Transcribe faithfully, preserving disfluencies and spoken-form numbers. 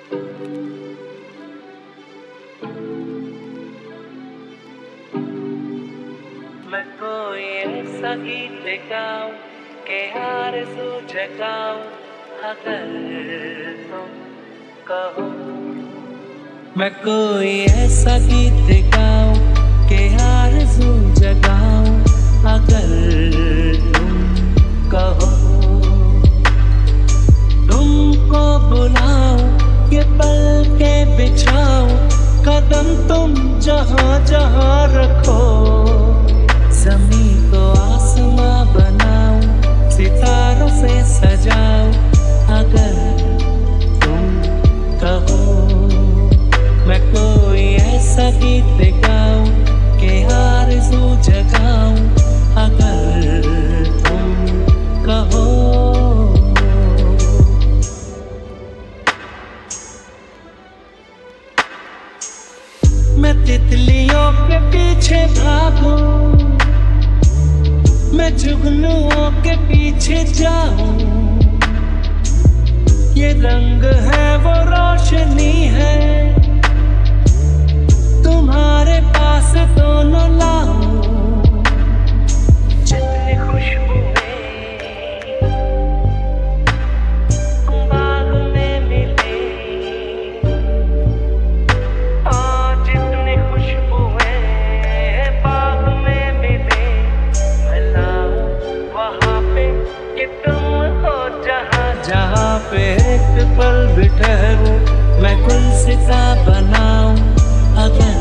मैं कोई ऐसा गीत गाऊं के आरज़ू जगाऊं अगर तुम कहो। मैं कोई ऐसा गीत गाऊं के आरज़ू जगाऊं अगर तुम कहो। तुमको बुलाऊं ये पलकें बिछाऊं कदम तुम जहां जहां रखो। ज़मीं को आसमां बनाऊं सितारों से सजाऊं अगर तुम कहो। मैं कोई ऐसा गीत गाऊं के आरज़ू जगाऊं अगर तुम कहो। मैं तितलियों के पीछे भागूं, मैं जुगनुओं के पीछे जाऊं। ये रंग है वो रोशनी है तुम्हारे पास दोनों लाऊं। जितनी खुशबुएं बाग में मिले और जितनी खुशबुएं बाग में मिले मैं लाऊं वहाँ पे कि तुम हो जहाँ जहाँ पे एक पल भी ठहरूं मैं गुलसिता बनाऊं अगर